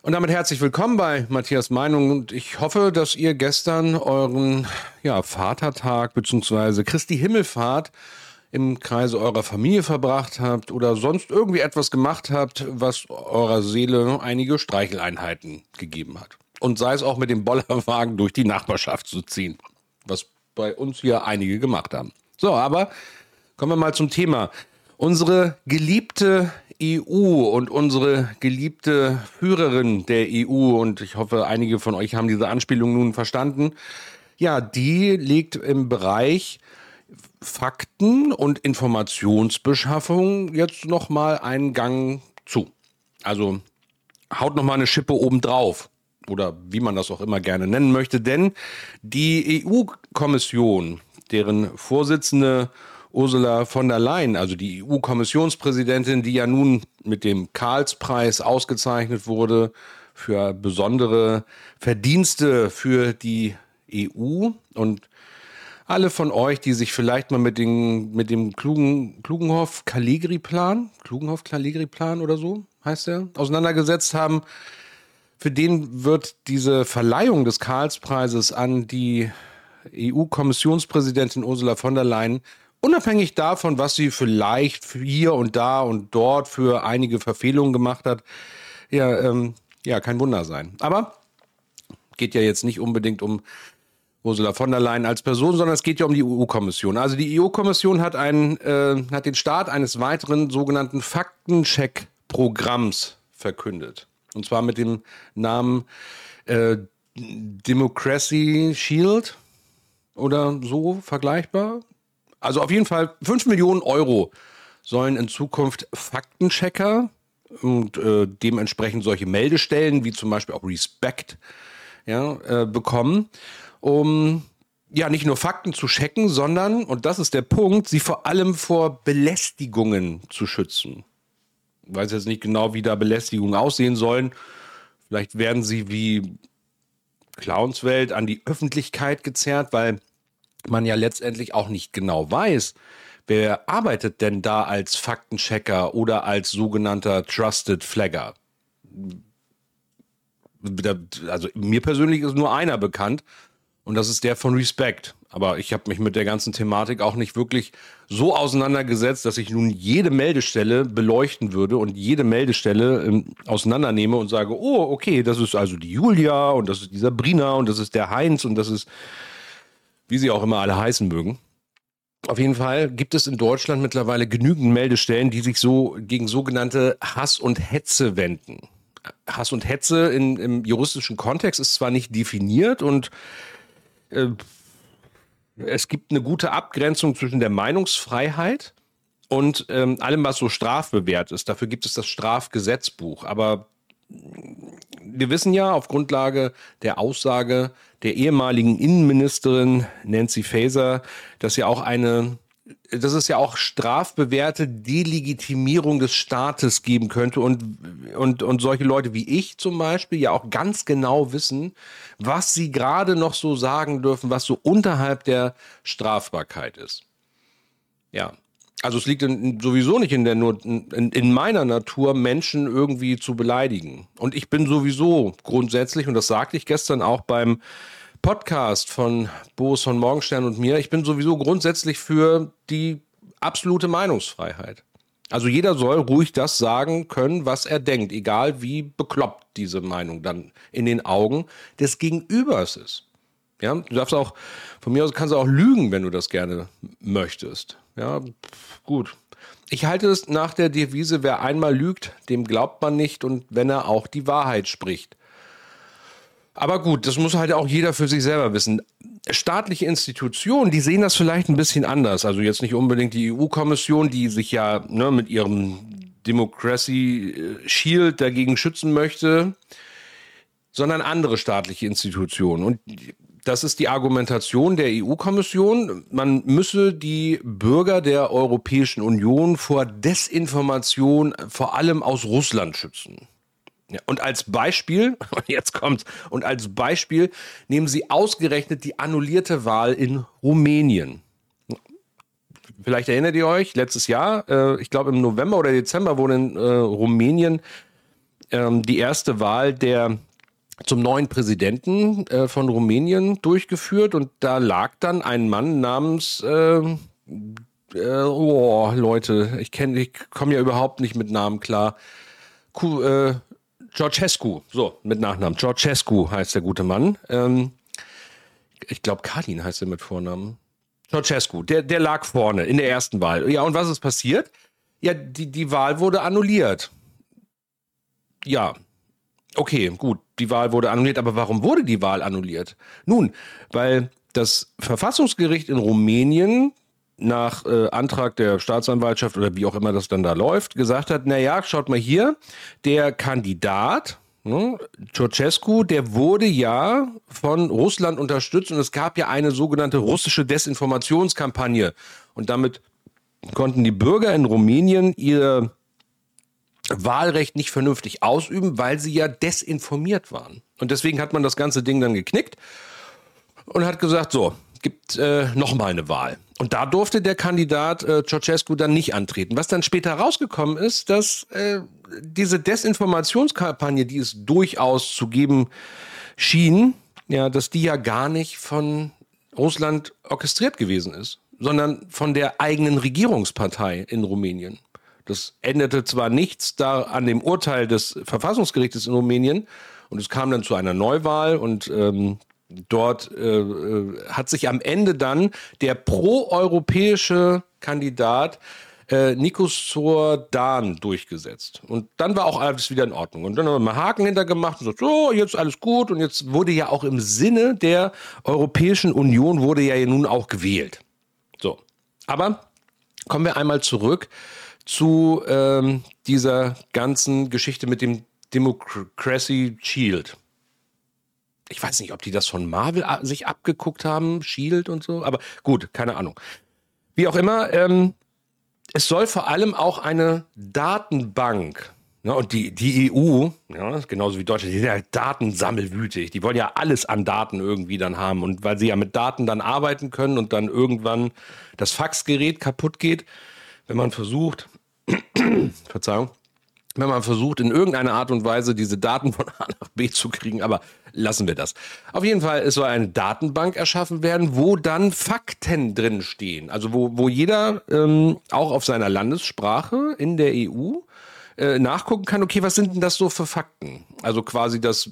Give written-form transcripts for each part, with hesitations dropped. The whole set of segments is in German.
Und damit herzlich willkommen bei Matthias Meinung. Und ich hoffe, dass ihr gestern euren Vatertag bzw. Christi Himmelfahrt im Kreise eurer Familie verbracht habt oder sonst irgendwie etwas gemacht habt, was eurer Seele einige Streicheleinheiten gegeben hat. Und sei es auch mit dem Bollerwagen durch die Nachbarschaft zu ziehen, was bei uns hier einige gemacht haben. So, aber kommen wir mal zum Thema. Unsere geliebte EU und unsere geliebte Führerin der EU, und ich hoffe, einige von euch haben diese Anspielung nun verstanden, ja, die legt im Bereich Fakten- und Informationsbeschaffung jetzt nochmal einen Gang zu. Also haut nochmal eine Schippe obendrauf oder wie man das auch immer gerne nennen möchte, denn die EU-Kommission, deren Vorsitzende Ursula von der Leyen, also die EU-Kommissionspräsidentin, die ja nun mit dem Karlspreis ausgezeichnet wurde für besondere Verdienste für die EU. Und alle von euch, die sich vielleicht mal mit dem Klugenhoff-Caligari-Plan oder so heißt der, auseinandergesetzt haben, für den wird diese Verleihung des Karlspreises an die EU-Kommissionspräsidentin Ursula von der Leyen unabhängig davon, was sie vielleicht hier und da und dort für einige Verfehlungen gemacht hat, kein Wunder sein. Aber geht ja jetzt nicht unbedingt um Ursula von der Leyen als Person, sondern es geht ja um die EU-Kommission. Also die EU-Kommission hat den Start eines weiteren sogenannten Faktencheck-Programms verkündet. Und zwar mit dem Namen Democracy Shield oder so vergleichbar. Also auf jeden Fall 5 Millionen Euro sollen in Zukunft Faktenchecker und dementsprechend solche Meldestellen wie zum Beispiel auch Respect bekommen, um nicht nur Fakten zu checken, sondern, und das ist der Punkt, sie vor allem vor Belästigungen zu schützen. Ich weiß jetzt nicht genau, wie da Belästigungen aussehen sollen. Vielleicht werden sie wie Clownswelt an die Öffentlichkeit gezerrt, weil man ja letztendlich auch nicht genau weiß, wer arbeitet denn da als Faktenchecker oder als sogenannter Trusted Flagger. Also mir persönlich ist nur einer bekannt und das ist der von Respect. Aber ich habe mich mit der ganzen Thematik auch nicht wirklich so auseinandergesetzt, dass ich nun jede Meldestelle beleuchten würde und jede Meldestelle auseinandernehme und sage, oh, okay, das ist also die Julia und das ist die Sabrina und das ist der Heinz und das ist, wie sie auch immer alle heißen mögen. Auf jeden Fall gibt es in Deutschland mittlerweile genügend Meldestellen, die sich so gegen sogenannte Hass und Hetze wenden. Hass und Hetze im juristischen Kontext ist zwar nicht definiert und es gibt eine gute Abgrenzung zwischen der Meinungsfreiheit und allem, was so strafbewehrt ist. Dafür gibt es das Strafgesetzbuch. Aber wir wissen ja auf Grundlage der Aussage der ehemaligen Innenministerin Nancy Faeser, dass es ja auch strafbewährte Delegitimierung des Staates geben könnte und solche Leute wie ich zum Beispiel ja auch ganz genau wissen, was sie gerade noch so sagen dürfen, was so unterhalb der Strafbarkeit ist. Ja. Also es liegt sowieso nicht in meiner Natur, Menschen irgendwie zu beleidigen. Und ich bin sowieso grundsätzlich, und das sagte ich gestern auch beim Podcast von Boris von Morgenstern und mir, ich bin sowieso grundsätzlich für die absolute Meinungsfreiheit. Also jeder soll ruhig das sagen können, was er denkt, egal wie bekloppt diese Meinung dann in den Augen des Gegenübers ist. Ja, du darfst auch, von mir aus kannst du auch lügen, wenn du das gerne möchtest. Ja, gut. Ich halte es nach der Devise, wer einmal lügt, dem glaubt man nicht und wenn er auch die Wahrheit spricht. Aber gut, das muss halt auch jeder für sich selber wissen. Staatliche Institutionen, die sehen das vielleicht ein bisschen anders. Also jetzt nicht unbedingt die EU-Kommission, die sich ja mit ihrem Democracy Shield dagegen schützen möchte, sondern andere staatliche Institutionen. Und das ist die Argumentation der EU-Kommission. Man müsse die Bürger der Europäischen Union vor Desinformation vor allem aus Russland schützen. Ja, und als Beispiel, nehmen sie ausgerechnet die annullierte Wahl in Rumänien. Vielleicht erinnert ihr euch, letztes Jahr, ich glaube im November oder Dezember wurde in Rumänien die erste Wahl zum neuen Präsidenten von Rumänien durchgeführt und da lag dann ein Mann namens Leute, ich komme ja überhaupt nicht mit Namen klar. Ceausescu, so, mit Nachnamen. Ceausescu heißt der gute Mann. Ich glaube, Kalin heißt er mit Vornamen. Ceausescu, der lag vorne in der ersten Wahl. Ja, und was ist passiert? Ja, die Wahl wurde annulliert. Ja, okay, gut, die Wahl wurde annulliert, aber warum wurde die Wahl annulliert? Nun, weil das Verfassungsgericht in Rumänien nach Antrag der Staatsanwaltschaft oder wie auch immer das dann da läuft, gesagt hat, naja, schaut mal hier, der Kandidat, Ceausescu, der wurde ja von Russland unterstützt und es gab ja eine sogenannte russische Desinformationskampagne und damit konnten die Bürger in Rumänien ihr Wahlrecht nicht vernünftig ausüben, weil sie ja desinformiert waren. Und deswegen hat man das ganze Ding dann geknickt und hat gesagt, so, gibt nochmal eine Wahl. Und da durfte der Kandidat Ceausescu dann nicht antreten. Was dann später rausgekommen ist, dass diese Desinformationskampagne, die es durchaus zu geben schien, ja, dass die ja gar nicht von Russland orchestriert gewesen ist, sondern von der eigenen Regierungspartei in Rumänien. Das änderte zwar nichts da an dem Urteil des Verfassungsgerichtes in Rumänien und es kam dann zu einer Neuwahl und dort hat sich am Ende dann der proeuropäische Kandidat Nikos Țoran durchgesetzt. Und dann war auch alles wieder in Ordnung. Und dann haben wir mal Haken hintergemacht und so, oh, jetzt alles gut. Und jetzt wurde ja auch im Sinne der Europäischen Union wurde ja nun auch gewählt. So, aber kommen wir einmal zurück zu dieser ganzen Geschichte mit dem Democracy Shield. Ich weiß nicht, ob die das von Marvel sich abgeguckt haben, Shield und so, aber gut, keine Ahnung. Wie auch immer, es soll vor allem auch eine Datenbank, ne, und die EU, ja, genauso wie Deutschland, die sind ja datensammelwütig, die wollen ja alles an Daten irgendwie dann haben und weil sie ja mit Daten dann arbeiten können und dann irgendwann das Faxgerät kaputt geht, wenn man versucht, Verzeihung, wenn man versucht, in irgendeiner Art und Weise diese Daten von A nach B zu kriegen, aber lassen wir das. Auf jeden Fall, es soll eine Datenbank erschaffen werden, wo dann Fakten drin stehen. Also wo jeder auch auf seiner Landessprache in der EU nachgucken kann, okay, was sind denn das so für Fakten? Also quasi das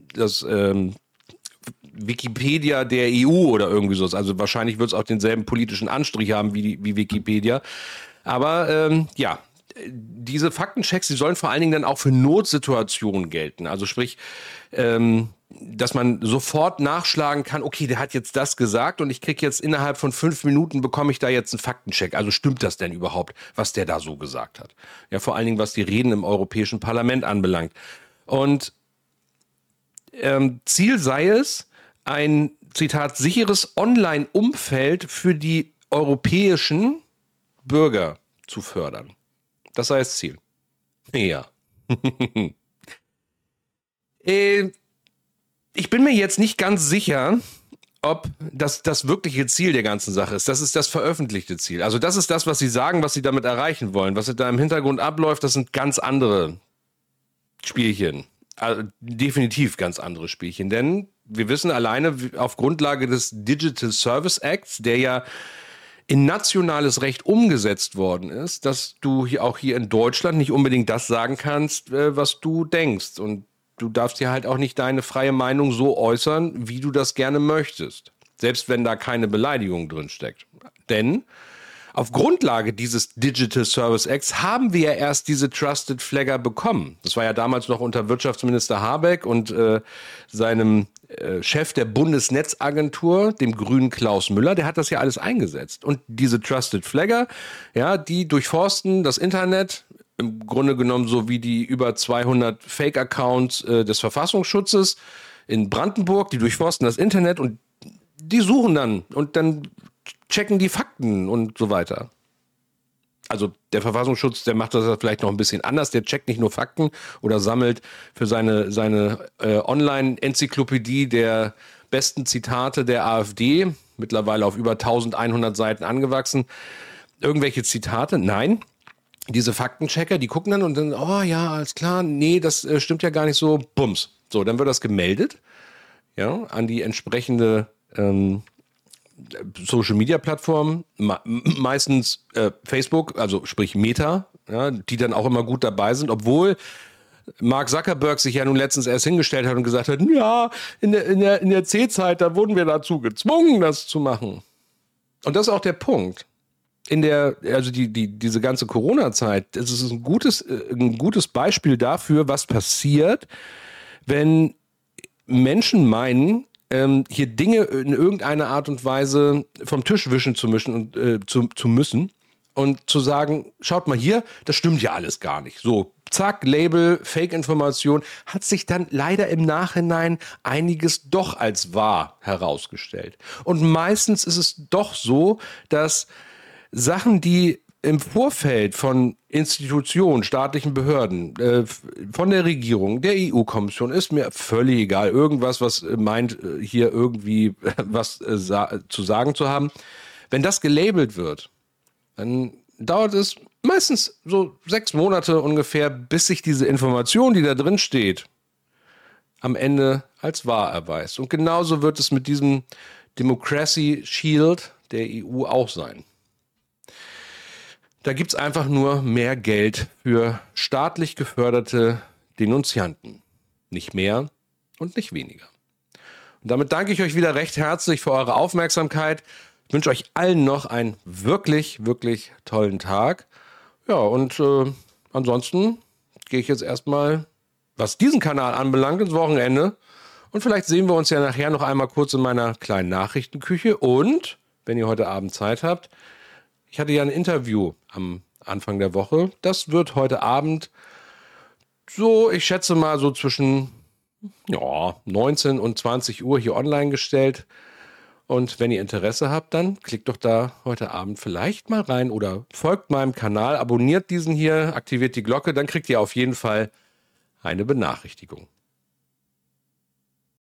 Wikipedia der EU oder irgendwie so. Also wahrscheinlich wird es auch denselben politischen Anstrich haben wie Wikipedia. Aber ja, diese Faktenchecks, die sollen vor allen Dingen dann auch für Notsituationen gelten. Also sprich, dass man sofort nachschlagen kann, okay, der hat jetzt das gesagt und ich kriege jetzt innerhalb von 5 Minuten bekomme ich da jetzt einen Faktencheck. Also stimmt das denn überhaupt, was der da so gesagt hat? Ja, vor allen Dingen, was die Reden im Europäischen Parlament anbelangt. Und Ziel sei es, ein, Zitat, sicheres Online-Umfeld für die europäischen Bürger zu fördern. Das sei das Ziel. Ja. Ich bin mir jetzt nicht ganz sicher, ob das wirkliche Ziel der ganzen Sache ist. Das ist das veröffentlichte Ziel. Also das ist das, was sie sagen, was sie damit erreichen wollen. Was da im Hintergrund abläuft, das sind ganz andere Spielchen. Also definitiv ganz andere Spielchen. Denn wir wissen alleine auf Grundlage des Digital Service Acts, der ja in nationales Recht umgesetzt worden ist, dass du hier in Deutschland nicht unbedingt das sagen kannst, was du denkst. Und du darfst dir halt auch nicht deine freie Meinung so äußern, wie du das gerne möchtest. Selbst wenn da keine Beleidigung drin steckt. Denn auf Grundlage dieses Digital Service Acts haben wir ja erst diese Trusted Flagger bekommen. Das war ja damals noch unter Wirtschaftsminister Habeck und seinem Chef der Bundesnetzagentur, dem grünen Klaus Müller, der hat das ja alles eingesetzt. Und diese Trusted Flagger, ja, die durchforsten das Internet, im Grunde genommen so wie die über 200 Fake-Accounts des Verfassungsschutzes in Brandenburg, die durchforsten das Internet und die suchen dann und dann checken die Fakten und so weiter. Also der Verfassungsschutz, der macht das vielleicht noch ein bisschen anders. Der checkt nicht nur Fakten oder sammelt für seine Online-Enzyklopädie der besten Zitate der AfD, mittlerweile auf über 1100 Seiten angewachsen, irgendwelche Zitate. Nein, diese Faktenchecker, die gucken dann und dann, oh ja, alles klar, nee, das stimmt ja gar nicht so, bums. So, dann wird das gemeldet, ja, an die entsprechende Social-Media-Plattform, meistens Facebook, also sprich Meta, ja, die dann auch immer gut dabei sind, obwohl Mark Zuckerberg sich ja nun letztens erst hingestellt hat und gesagt hat, ja, in der C-Zeit, da wurden wir dazu gezwungen, das zu machen. Und das ist auch der Punkt. Diese ganze Corona-Zeit, das ist ein gutes Beispiel dafür, was passiert, wenn Menschen meinen, hier Dinge in irgendeiner Art und Weise vom Tisch wischen zu müssen und zu sagen, schaut mal hier, das stimmt ja alles gar nicht. So, zack, Label, Fake-Information, hat sich dann leider im Nachhinein einiges doch als wahr herausgestellt. Und meistens ist es doch so, dass Sachen, die im Vorfeld von Institutionen, staatlichen Behörden, von der Regierung, der EU-Kommission, ist mir völlig egal. Irgendwas, was meint, hier irgendwie was zu sagen zu haben. Wenn das gelabelt wird, dann dauert es meistens so 6 Monate ungefähr, bis sich diese Information, die da drin steht, am Ende als wahr erweist. Und genauso wird es mit diesem Democracy Shield der EU auch sein. Da gibt es einfach nur mehr Geld für staatlich geförderte Denunzianten. Nicht mehr und nicht weniger. Und damit danke ich euch wieder recht herzlich für eure Aufmerksamkeit. Ich wünsche euch allen noch einen wirklich, wirklich tollen Tag. Ja, und ansonsten gehe ich jetzt erstmal, was diesen Kanal anbelangt, ins Wochenende. Und vielleicht sehen wir uns ja nachher noch einmal kurz in meiner kleinen Nachrichtenküche. Und, wenn ihr heute Abend Zeit habt, ich hatte ja ein Interview am Anfang der Woche. Das wird heute Abend so, ich schätze mal so zwischen 19 und 20 Uhr hier online gestellt. Und wenn ihr Interesse habt, dann klickt doch da heute Abend vielleicht mal rein oder folgt meinem Kanal, abonniert diesen hier, aktiviert die Glocke, dann kriegt ihr auf jeden Fall eine Benachrichtigung.